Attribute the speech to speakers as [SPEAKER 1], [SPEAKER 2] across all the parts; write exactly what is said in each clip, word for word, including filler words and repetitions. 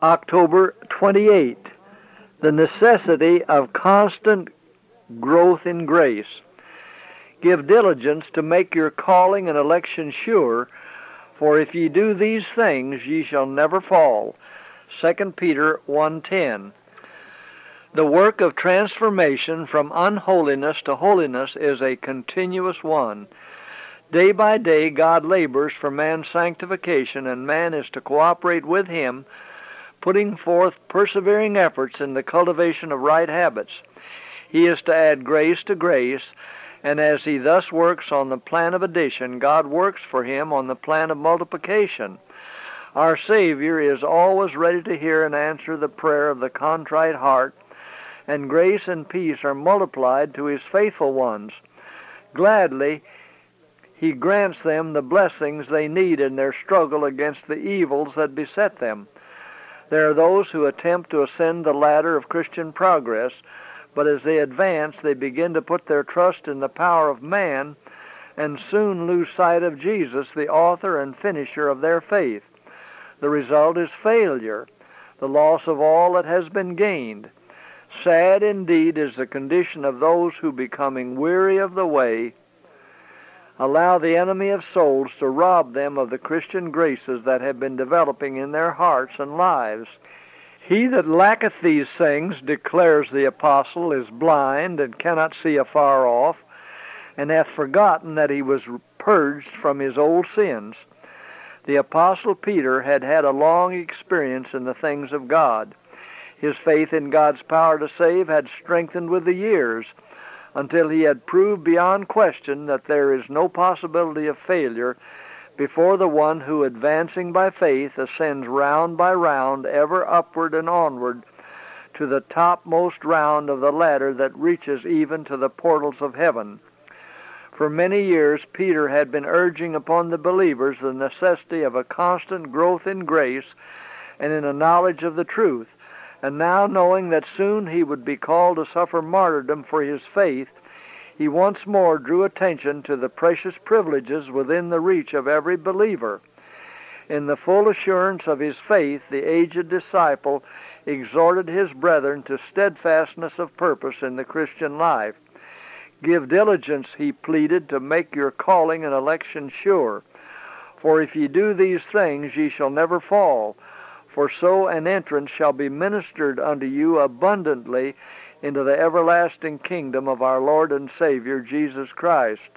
[SPEAKER 1] October twenty-eighth, the necessity of constant growth in grace. Give diligence to make your calling and election sure, for if ye do these things, ye shall never fall. Second Peter one ten. The work of transformation from unholiness to holiness is a continuous one. Day by day, God labors for man's sanctification, and man is to cooperate with him, putting forth persevering efforts in the cultivation of right habits. He is to add grace to grace, and as he thus works on the plan of addition, God works for him on the plan of multiplication. Our Savior is always ready to hear and answer the prayer of the contrite heart, and grace and peace are multiplied to his faithful ones. Gladly, he grants them the blessings they need in their struggle against the evils that beset them. There are those who attempt to ascend the ladder of Christian progress, but as they advance, they begin to put their trust in the power of man and soon lose sight of Jesus, the author and finisher of their faith. The result is failure, the loss of all that has been gained. Sad indeed is the condition of those who, becoming weary of the way, allow the enemy of souls to rob them of the Christian graces that have been developing in their hearts and lives. He that lacketh these things, declares the apostle, is blind and cannot see afar off, and hath forgotten that he was purged from his old sins. The apostle Peter had had a long experience in the things of God. His faith in God's power to save had strengthened with the years, until he had proved beyond question that there is no possibility of failure before the one who, advancing by faith, ascends round by round, ever upward and onward, to the topmost round of the ladder that reaches even to the portals of heaven. For many years Peter had been urging upon the believers the necessity of a constant growth in grace and in a knowledge of the truth. And now, knowing that soon he would be called to suffer martyrdom for his faith, he once more drew attention to the precious privileges within the reach of every believer. In the full assurance of his faith, the aged disciple exhorted his brethren to steadfastness of purpose in the Christian life. Give diligence, he pleaded, to make your calling and election sure. For if ye do these things, ye shall never fall. For so an entrance shall be ministered unto you abundantly into the everlasting kingdom of our Lord and Savior Jesus Christ.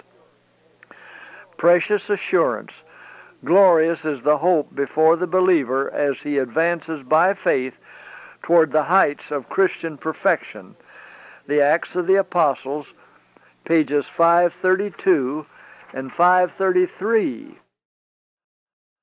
[SPEAKER 1] Precious assurance! Glorious is the hope before the believer as he advances by faith toward the heights of Christian perfection. The Acts of the Apostles, pages five thirty-two and five thirty-three.